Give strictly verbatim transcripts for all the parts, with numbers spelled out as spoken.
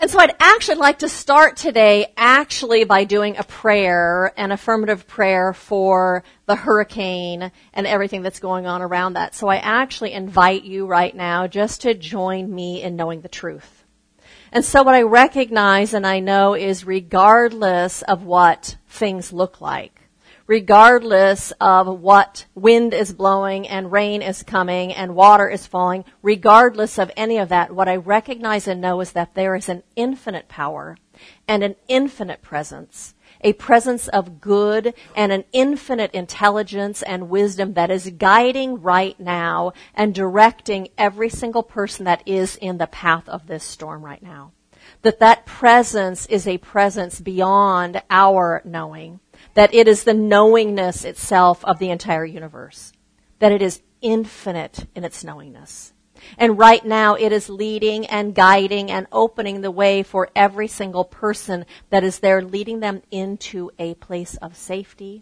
And so I'd actually like to start today actually by doing a prayer, an affirmative prayer for the hurricane and everything that's going on around that. So I actually invite you right now just to join me in knowing the truth. And so what I recognize and I know is regardless of what things look like, regardless of what wind is blowing and rain is coming and water is falling, regardless of any of that, what I recognize and know is that there is an infinite power and an infinite presence, a presence of good and an infinite intelligence and wisdom that is guiding right now and directing every single person that is in the path of this storm right now. That that presence is a presence beyond our knowing. That it is the knowingness itself of the entire universe. That it is infinite in its knowingness. And right now it is leading and guiding and opening the way for every single person that is there, leading them into a place of safety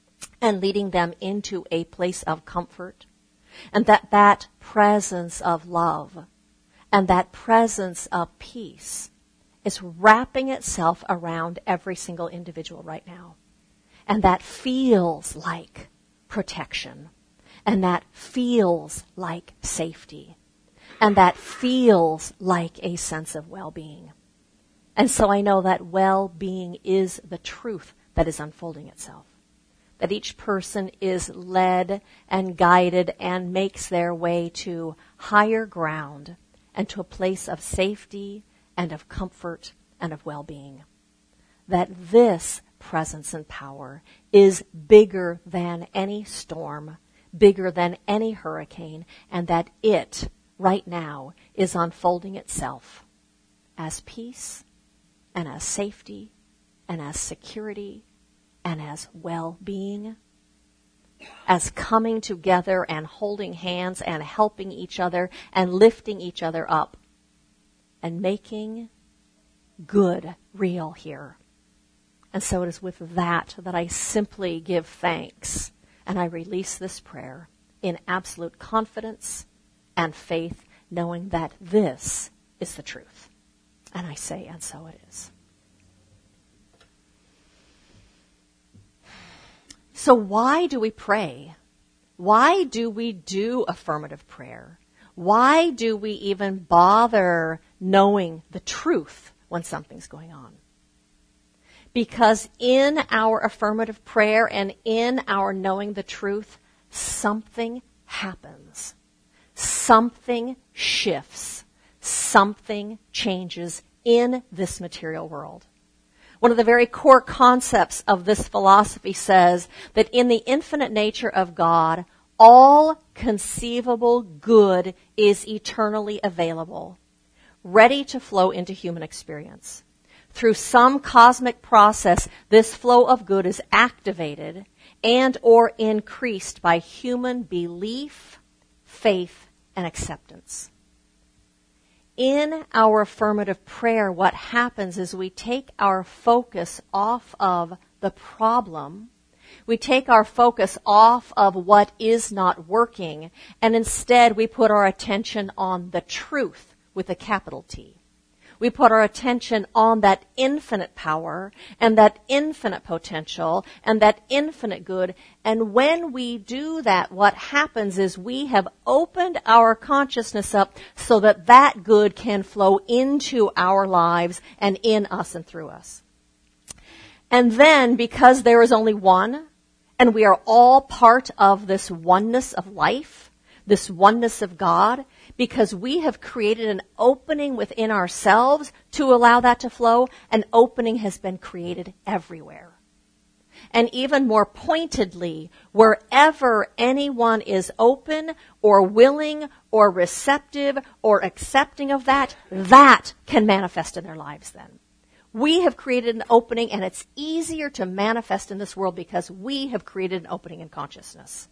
and leading them into a place of comfort. And that that presence of love and that presence of peace is wrapping itself around every single individual right now. And that feels like protection. And that feels like safety. And that feels like a sense of well-being. And so I know that well-being is the truth that is unfolding itself. That each person is led and guided and makes their way to higher ground and to a place of safety and of comfort and of well-being. That this presence and power is bigger than any storm, bigger than any hurricane, and that it, right now, is unfolding itself as peace and as safety and as security and as well-being, as coming together and holding hands and helping each other and lifting each other up and making good real here. And so it is with that that I simply give thanks and I release this prayer in absolute confidence and faith, knowing that this is the truth. And I say, and so it is. So why do we pray? Why do we do affirmative prayer? Why do we even bother knowing the truth when something's going on? Because in our affirmative prayer and in our knowing the truth, something happens. Something shifts. Something changes in this material world. One of the very core concepts of this philosophy says that in the infinite nature of God, all conceivable good is eternally available, ready to flow into human experience. Through some cosmic process, this flow of good is activated and or increased by human belief, faith, and acceptance. In our affirmative prayer, what happens is we take our focus off of the problem. We take our focus off of what is not working, and instead we put our attention on the truth with a capital T. We put our attention on that infinite power and that infinite potential and that infinite good. And when we do that, what happens is we have opened our consciousness up so that that good can flow into our lives and in us and through us. And then, because there is only one, and we are all part of this oneness of life, this oneness of God, because we have created an opening within ourselves to allow that to flow, an opening has been created everywhere. And even more pointedly, wherever anyone is open or willing or receptive or accepting of that, that can manifest in their lives then. We have created an opening, and it's easier to manifest in this world because we have created an opening in consciousness.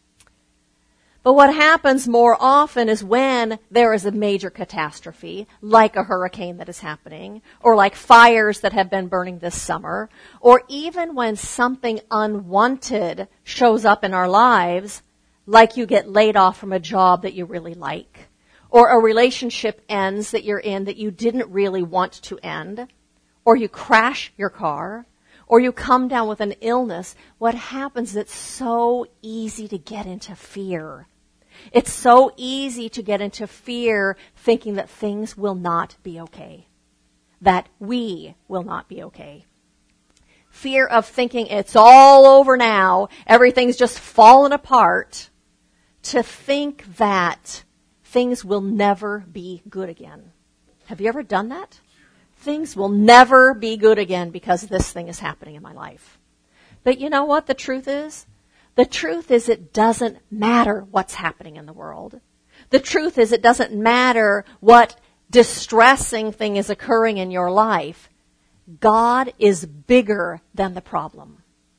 But what happens more often is when there is a major catastrophe, like a hurricane that is happening, or like fires that have been burning this summer, or even when something unwanted shows up in our lives, like you get laid off from a job that you really like, or a relationship ends that you're in that you didn't really want to end, or you crash your car, or you come down with an illness, what happens is it's so easy to get into fear. It's so easy to get into fear thinking that things will not be okay, that we will not be okay. Fear of thinking it's all over now, everything's just fallen apart, to think that things will never be good again. Have you ever done that? Things will never be good again because this thing is happening in my life. But you know what the truth is? The truth is it doesn't matter what's happening in the world. The truth is it doesn't matter what distressing thing is occurring in your life. God is bigger than the problem.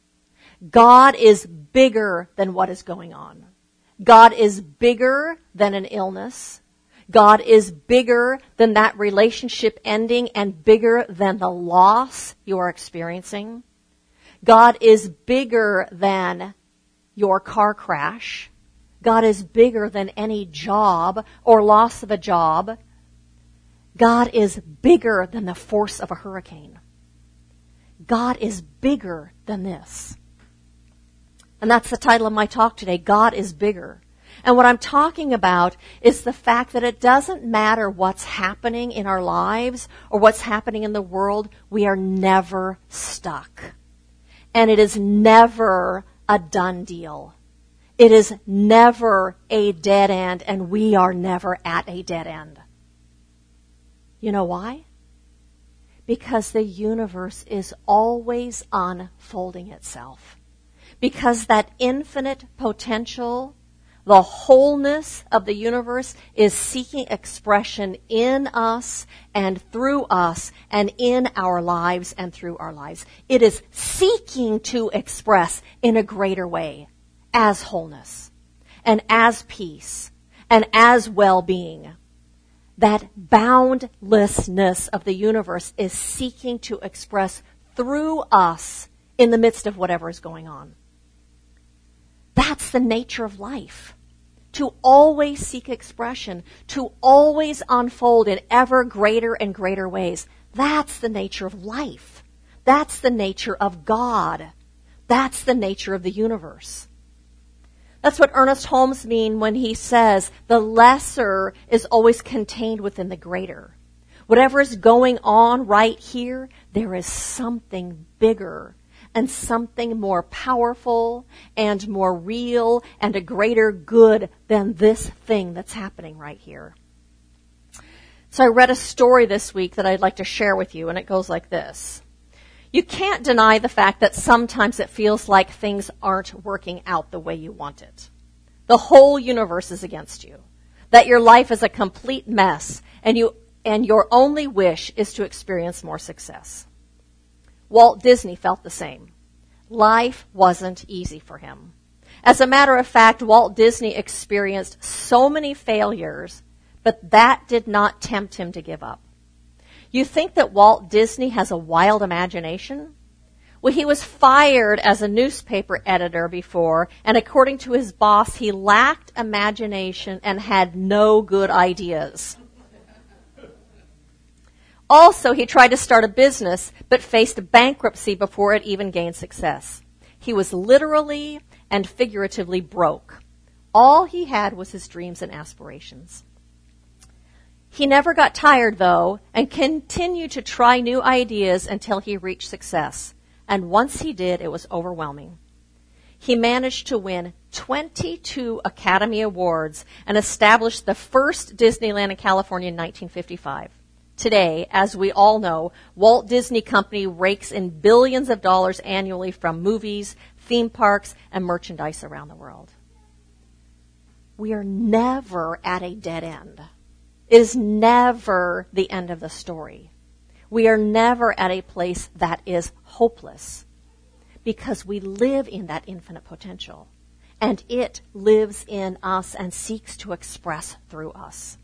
God is bigger than what is going on. God is bigger than an illness. God is bigger than that relationship ending and bigger than the loss you are experiencing. God is bigger than your car crash. God is bigger than any job or loss of a job. God is bigger than the force of a hurricane. God is bigger than this. And that's the title of my talk today, God is bigger. And what I'm talking about is the fact that it doesn't matter what's happening in our lives or what's happening in the world, we are never stuck. And it is never a done deal. It is never a dead end, and we are never at a dead end. You know why? Because the universe is always unfolding itself. Because that infinite potential, the wholeness of the universe, is seeking expression in us and through us and in our lives and through our lives. It is seeking to express in a greater way as wholeness and as peace and as well-being. That boundlessness of the universe is seeking to express through us in the midst of whatever is going on. That's the nature of life. To always seek expression, to always unfold in ever greater and greater ways. That's the nature of life. That's the nature of God. That's the nature of the universe. That's what Ernest Holmes means when he says the lesser is always contained within the greater. Whatever is going on right here, there is something bigger and something more powerful and more real and a greater good than this thing that's happening right here. So I read a story this week that I'd like to share with you, and it goes like this. You can't deny the fact that sometimes it feels like things aren't working out the way you want it. The whole universe is against you. That your life is a complete mess, and you and your only wish is to experience more success. Walt Disney felt the same. Life wasn't easy for him. As a matter of fact, Walt Disney experienced so many failures, but that did not tempt him to give up. You think that Walt Disney has a wild imagination? Well, he was fired as a newspaper editor before, and according to his boss, he lacked imagination and had no good ideas. Also, he tried to start a business, but faced bankruptcy before it even gained success. He was literally and figuratively broke. All he had was his dreams and aspirations. He never got tired, though, and continued to try new ideas until he reached success. And once he did, it was overwhelming. He managed to win twenty-two Academy Awards and established the first Disneyland in California in nineteen fifty-five. Today, as we all know, Walt Disney Company rakes in billions of dollars annually from movies, theme parks, and merchandise around the world. We are never at a dead end. It is never the end of the story. We are never at a place that is hopeless because we live in that infinite potential, and it lives in us and seeks to express through us.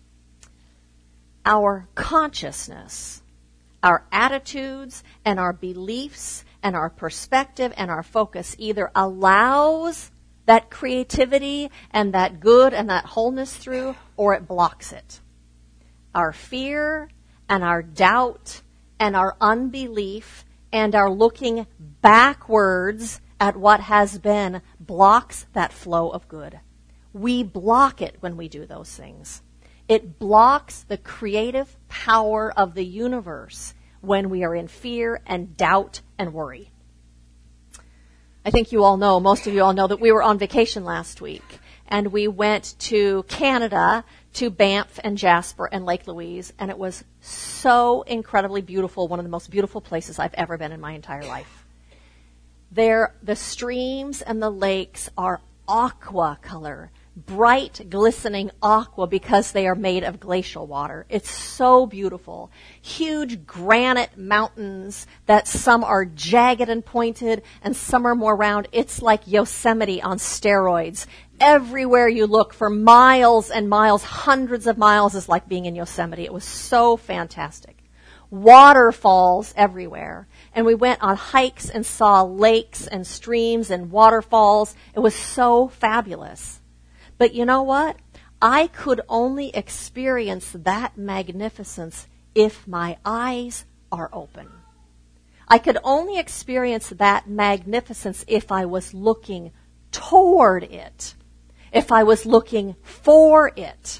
Our consciousness, our attitudes, and our beliefs, and our perspective, and our focus either allows that creativity and that good and that wholeness through, or it blocks it. Our fear and our doubt and our unbelief and our looking backwards at what has been blocks that flow of good. We block it when we do those things. It blocks the creative power of the universe when we are in fear and doubt and worry. I think you all know, most of you all know, that we were on vacation last week, and we went to Canada, to Banff and Jasper and Lake Louise, and it was so incredibly beautiful, one of the most beautiful places I've ever been in my entire life. There, the streams and the lakes are aqua color, bright, glistening aqua because they are made of glacial water. It's so beautiful. Huge granite mountains that some are jagged and pointed and some are more round. It's like Yosemite on steroids. Everywhere you look for miles and miles, hundreds of miles, is like being in Yosemite. It was so fantastic. Waterfalls everywhere. And we went on hikes and saw lakes and streams and waterfalls. It was so fabulous. But you know what? I could only experience that magnificence if my eyes are open. I could only experience that magnificence if I was looking toward it, if I was looking for it.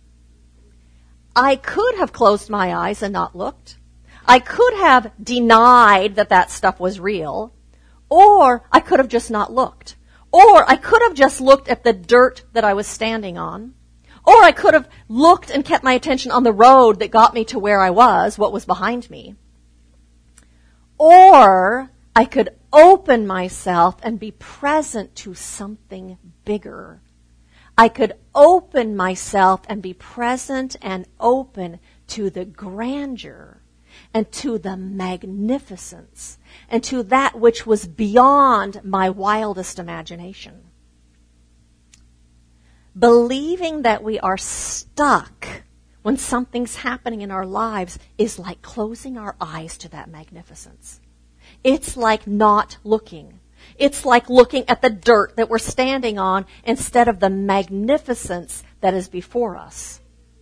I could have closed my eyes and not looked. I could have denied that that stuff was real, or I could have just not looked. Or I could have just looked at the dirt that I was standing on. Or I could have looked and kept my attention on the road that got me to where I was, what was behind me. Or I could open myself and be present to something bigger. I could open myself and be present and open to the grandeur and to the magnificence and to that which was beyond my wildest imagination. Believing that we are stuck when something's happening in our lives is like closing our eyes to that magnificence. It's like not looking. It's like looking at the dirt that we're standing on instead of the magnificence that is before us.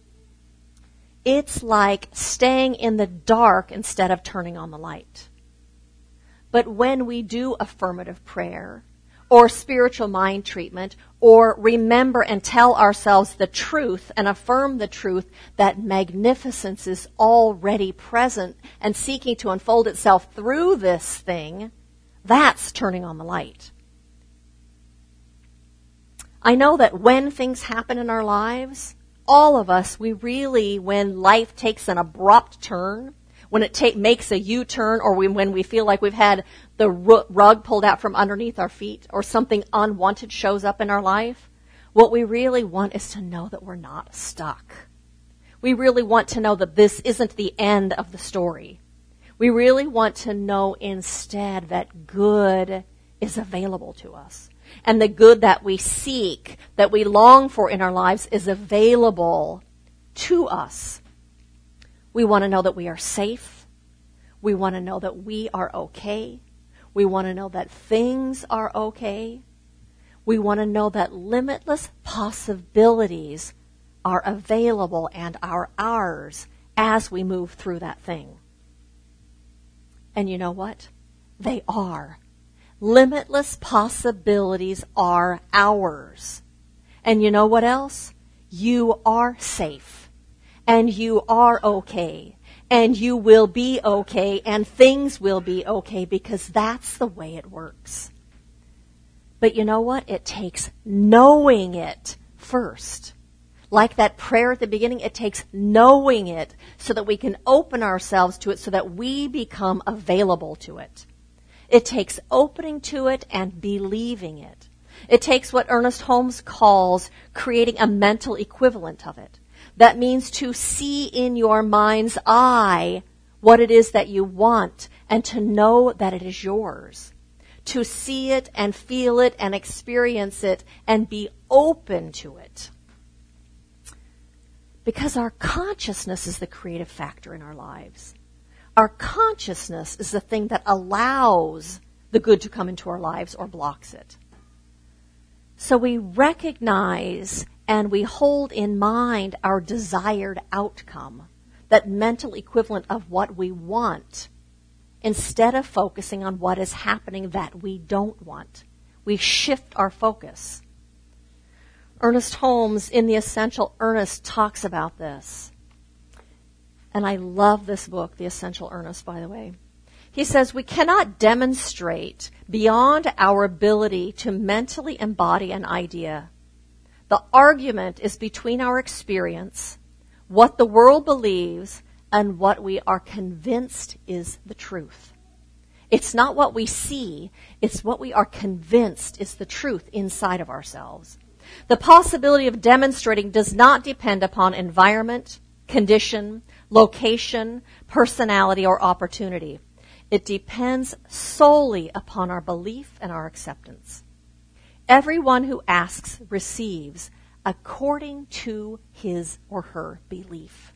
It's like staying in the dark instead of turning on the light. But when we do affirmative prayer or spiritual mind treatment or remember and tell ourselves the truth and affirm the truth that magnificence is already present and seeking to unfold itself through this thing, that's turning on the light. I know that when things happen in our lives, all of us, we really, when life takes an abrupt turn, when it take, makes a U-turn, or we, when we feel like we've had the rug pulled out from underneath our feet, or something unwanted shows up in our life, what we really want is to know that we're not stuck. We really want to know that this isn't the end of the story. We really want to know instead that good is available to us. And the good that we seek, that we long for in our lives, is available to us. We want to know that we are safe. We want to know that we are okay. We want to know that things are okay. We want to know that limitless possibilities are available and are ours as we move through that thing. And you know what? They are. Limitless possibilities are ours. And you know what else? You are safe. And you are okay. And you will be okay. And things will be okay because that's the way it works. But you know what? It takes knowing it first. Like that prayer at the beginning, it takes knowing it so that we can open ourselves to it so that we become available to it. It takes opening to it and believing it. It takes what Ernest Holmes calls creating a mental equivalent of it. That means to see in your mind's eye what it is that you want and to know that it is yours. To see it and feel it and experience it and be open to it. Because our consciousness is the creative factor in our lives. Our consciousness is the thing that allows the good to come into our lives or blocks it. So we recognize and we hold in mind our desired outcome, that mental equivalent of what we want, instead of focusing on what is happening that we don't want. We shift our focus. Ernest Holmes, in The Essential Earnest, talks about this. And I love this book, The Essential Earnest, by the way. He says, we cannot demonstrate beyond our ability to mentally embody an idea. The argument is between our experience, what the world believes, and what we are convinced is the truth. It's not what we see, it's what we are convinced is the truth inside of ourselves. The possibility of demonstrating does not depend upon environment, condition, location, personality, or opportunity. It depends solely upon our belief and our acceptance. Everyone who asks receives according to his or her belief.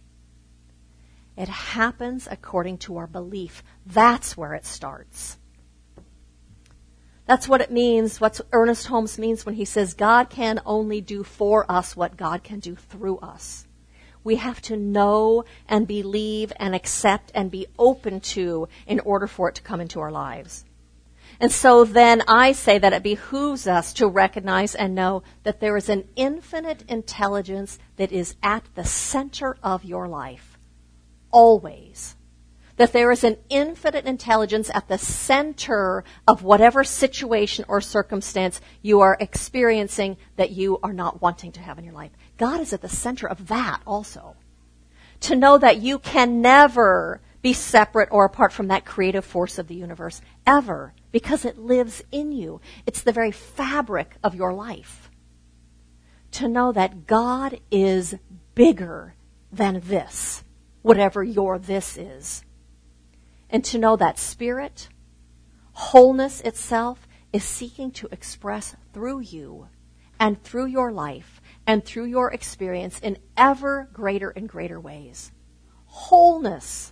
It happens according to our belief. That's where it starts. That's what it means, what Ernest Holmes means when he says God can only do for us what God can do through us. We have to know and believe and accept and be open to in order for it to come into our lives. And so then I say that it behooves us to recognize and know that there is an infinite intelligence that is at the center of your life, always. That there is an infinite intelligence at the center of whatever situation or circumstance you are experiencing that you are not wanting to have in your life. God is at the center of that also. To know that you can never be separate or apart from that creative force of the universe, ever, because it lives in you. It's the very fabric of your life. To know that God is bigger than this, whatever your this is. And to know that spirit, wholeness itself, is seeking to express through you and through your life and through your experience in ever greater and greater ways. Wholeness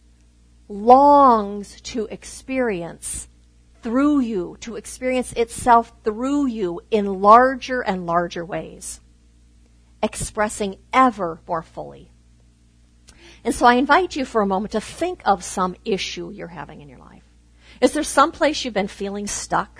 longs to experience through you, to experience itself through you in larger and larger ways, expressing ever more fully. And so I invite you for a moment to think of some issue you're having in your life. Is there some place you've been feeling stuck?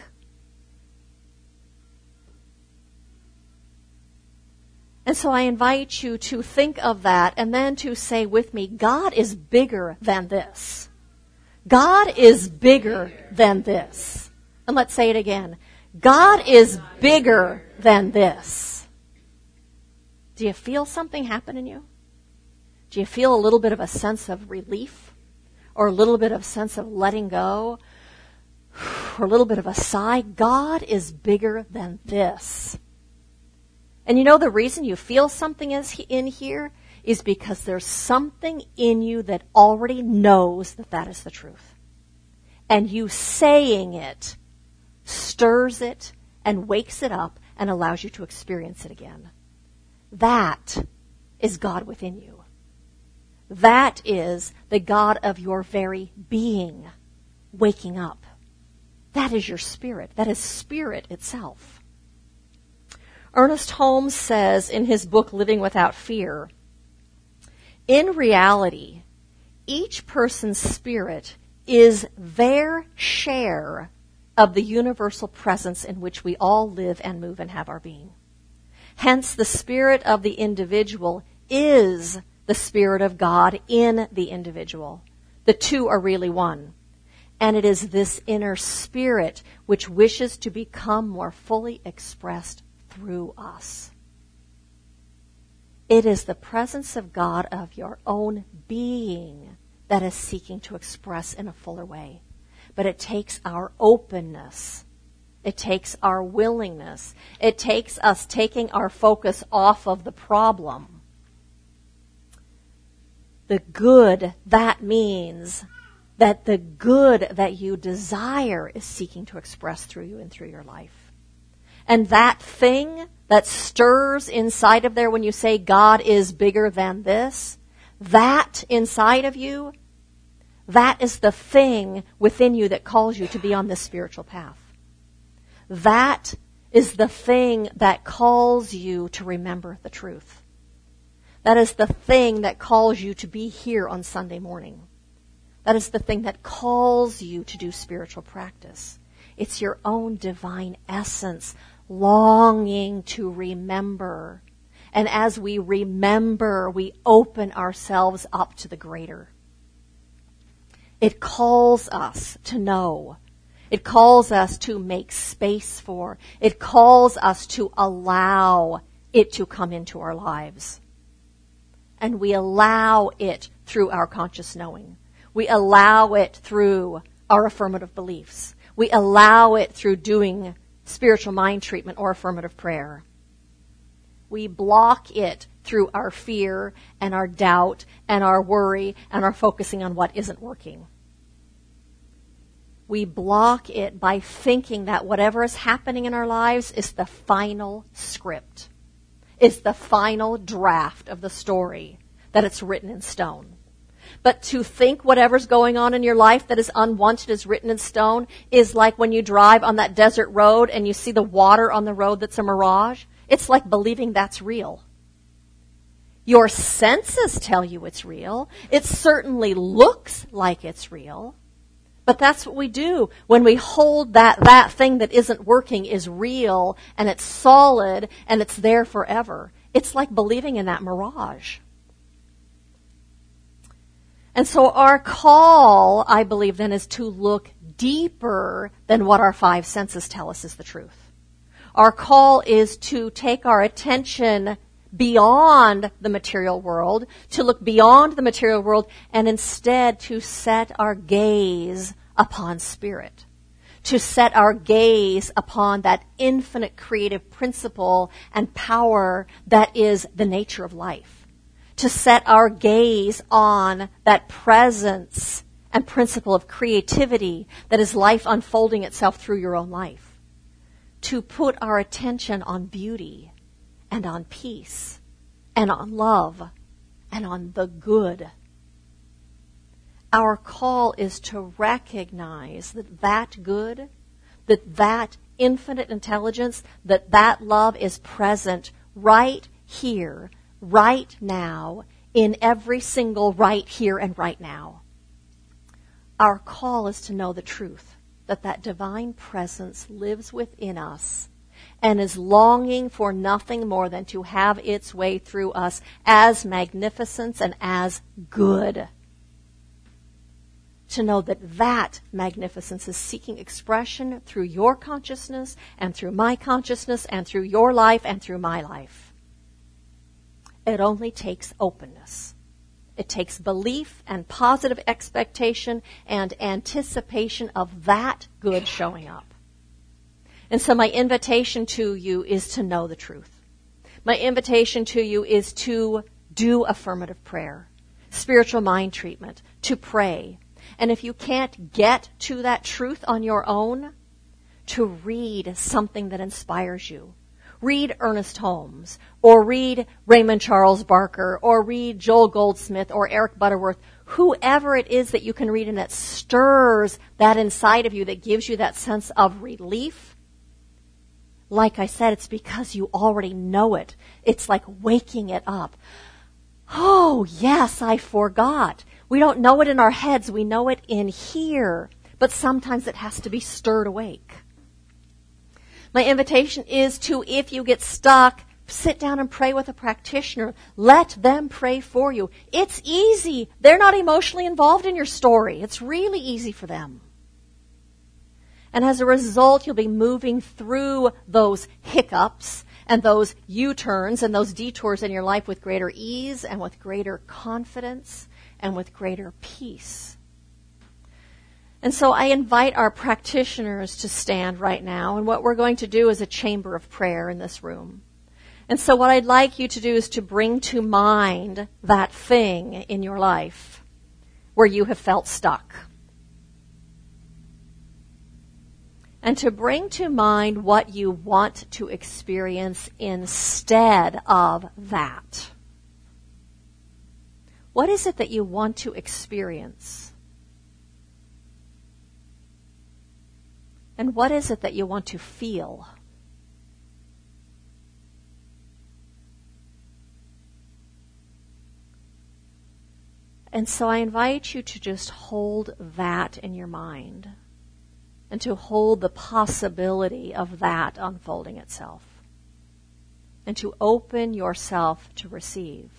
And so I invite you to think of that and then to say with me, God is bigger than this. God is bigger than this. And let's say it again. God is bigger than this. Do you feel something happen in you? Do you feel a little bit of a sense of relief? Or a little bit of sense of letting go? Or a little bit of a sigh? God is bigger than this. And you know the reason you feel something is in here is because there's something in you that already knows that that is the truth. And you saying it stirs it and wakes it up and allows you to experience it again. That is God within you. That is the God of your very being waking up. That is your spirit. That is spirit itself. Ernest Holmes says in his book, Living Without Fear, in reality, each person's spirit is their share of the universal presence in which we all live and move and have our being. Hence, the spirit of the individual is the Spirit of God in the individual. The two are really one. And it is this inner spirit which wishes to become more fully expressed through us. It is the presence of God of your own being that is seeking to express in a fuller way. But it takes our openness. It takes our willingness. It takes us taking our focus off of the problem. The good, that means that the good that you desire is seeking to express through you and through your life. And that thing that stirs inside of there when you say God is bigger than this, that inside of you, that is the thing within you that calls you to be on this spiritual path. That is the thing that calls you to remember the truth. That is the thing that calls you to be here on Sunday morning. That is the thing that calls you to do spiritual practice. It's your own divine essence longing to remember. And as we remember, we open ourselves up to the greater. It calls us to know. It calls us to make space for. It calls us to allow it to come into our lives. And we allow it through our conscious knowing. We allow it through our affirmative beliefs. We allow it through doing spiritual mind treatment or affirmative prayer. We block it through our fear and our doubt and our worry and our focusing on what isn't working. We block it by thinking that whatever is happening in our lives is the final script, is the final draft of the story, that it's written in stone. But to think whatever's going on in your life that is unwanted is written in stone is like when you drive on that desert road and you see the water on the road that's a mirage. It's like believing that's real. Your senses tell you it's real. It certainly looks like it's real. But that's what we do when we hold that that thing that isn't working is real and it's solid and it's there forever. It's like believing in that mirage. And so our call, I believe, then, is to look deeper than what our five senses tell us is the truth. Our call is to take our attention beyond the material world, to look beyond the material world, and instead to set our gaze upon spirit, to set our gaze upon that infinite creative principle and power that is the nature of life. To set our gaze on that presence and principle of creativity that is life unfolding itself through your own life. To put our attention on beauty and on peace and on love and on the good. Our call is to recognize that that good, that that infinite intelligence, that that love is present right here, right now, in every single right here and right now. Our call is to know the truth, that that divine presence lives within us and is longing for nothing more than to have its way through us as magnificence and as good. To know that that magnificence is seeking expression through your consciousness and through my consciousness and through your life and through my life. It only takes openness. It takes belief and positive expectation and anticipation of that good showing up. And so my invitation to you is to know the truth. My invitation to you is to do affirmative prayer, spiritual mind treatment, to pray. And if you can't get to that truth on your own, to read something that inspires you. Read Ernest Holmes, or read Raymond Charles Barker, or read Joel Goldsmith, or Eric Butterworth, whoever it is that you can read and that stirs that inside of you, that gives you that sense of relief. Like I said, it's because you already know it. It's like waking it up. Oh, yes, I forgot. We don't know it in our heads. We know it in here. But sometimes it has to be stirred awake. My invitation is to, if you get stuck, sit down and pray with a practitioner. Let them pray for you. It's easy. They're not emotionally involved in your story. It's really easy for them. And as a result, you'll be moving through those hiccups and those U-turns and those detours in your life with greater ease and with greater confidence and with greater peace. And so I invite our practitioners to stand right now, and what we're going to do is a chamber of prayer in this room. And so what I'd like you to do is to bring to mind that thing in your life where you have felt stuck. And to bring to mind what you want to experience instead of that. What is it that you want to experience? And what is it that you want to feel? And so I invite you to just hold that in your mind and to hold the possibility of that unfolding itself and to open yourself to receive.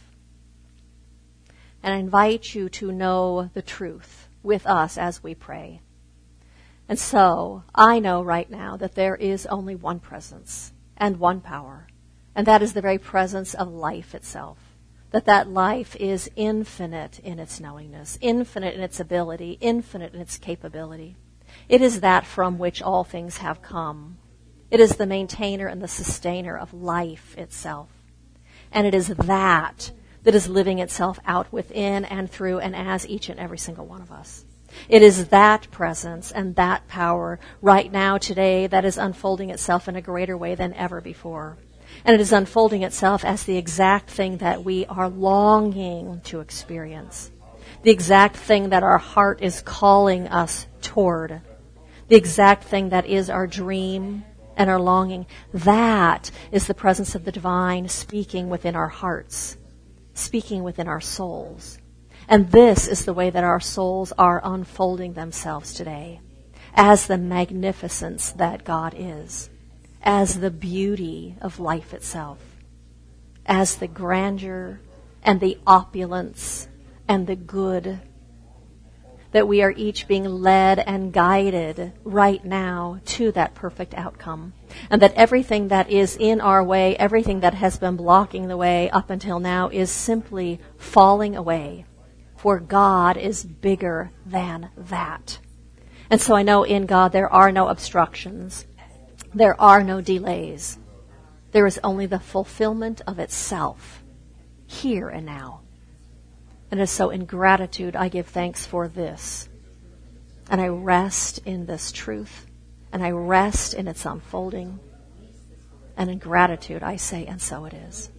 And I invite you to know the truth with us as we pray. And so I know right now that there is only one presence and one power, and that is the very presence of life itself. That that life is infinite in its knowingness, infinite in its ability, infinite in its capability. It is that from which all things have come. It is the maintainer and the sustainer of life itself. And it is that that is living itself out within and through and as each and every single one of us. It is that presence and that power right now today that is unfolding itself in a greater way than ever before. And it is unfolding itself as the exact thing that we are longing to experience. The exact thing that our heart is calling us toward. The exact thing that is our dream and our longing. That is the presence of the divine speaking within our hearts, speaking within our souls. And this is the way that our souls are unfolding themselves today, as the magnificence that God is, as the beauty of life itself, as the grandeur and the opulence and the good, that we are each being led and guided right now to that perfect outcome. And that everything that is in our way, everything that has been blocking the way up until now is simply falling away. For God is bigger than that. And so I know in God there are no obstructions. There are no delays. There is only the fulfillment of itself, here and now. And so in gratitude, I give thanks for this. And I rest in this truth. And I rest in its unfolding. And in gratitude, I say, and so it is.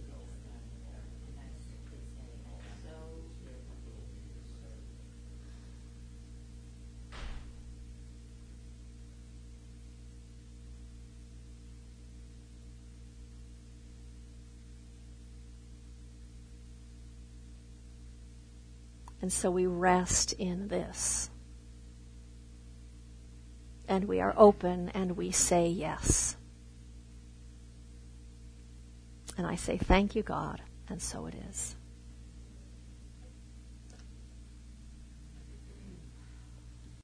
And so we rest in this. And we are open and we say yes. And I say, thank you, God, and so it is.